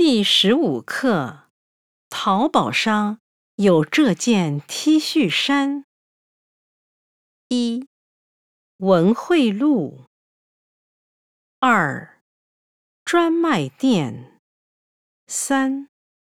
第15课，淘宝上有这件 T 恤衫。1. 文汇路。2. 专卖店。3.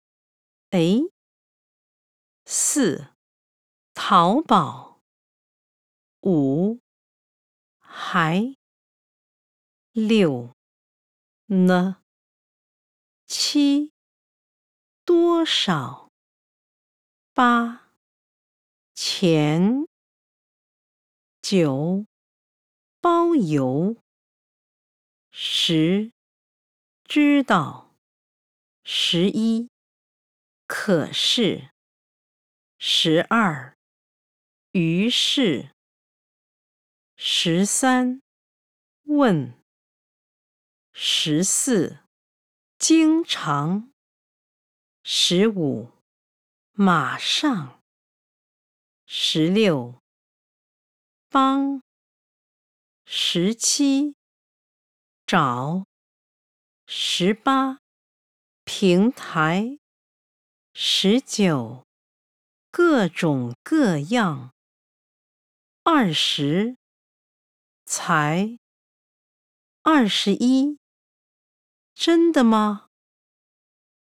4. 淘宝。5. 还。6. 呢。7. 多少。8. 钱。9. 包邮。10. 知道。11. 可是。12. 于是。13. 问。14. 经常。15. 马上。16. 帮。17. 找。18. 平台。19. 各种各样。20. 才。21. 真的吗？